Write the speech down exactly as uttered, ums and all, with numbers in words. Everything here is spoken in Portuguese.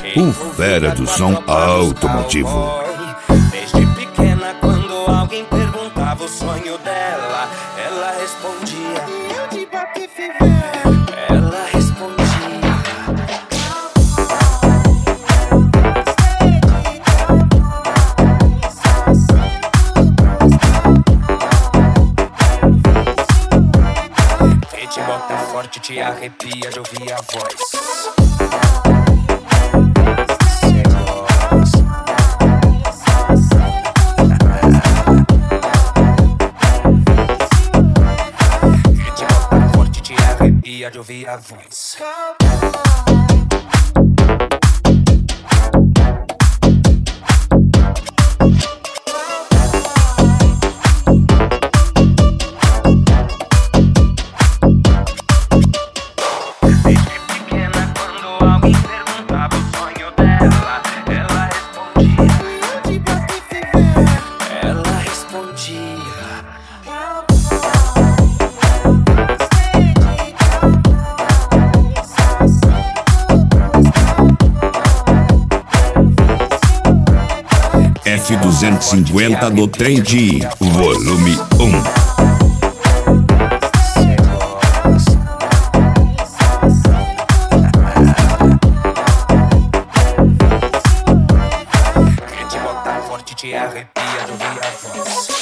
o fera do som automotivo. Desde pequena, quando alguém perguntava o sonho dela, ela respondia: ela respondia. Que te bota forte, te arrepia de ouvir a voz. De ouvir a voz. Desde pequena, quando alguém perguntava o sonho dela, ela respondia, ela respondia. F duzentos e cinquenta do Trend, volume um. Que te bota forte, te arrepia de ouvir a voz.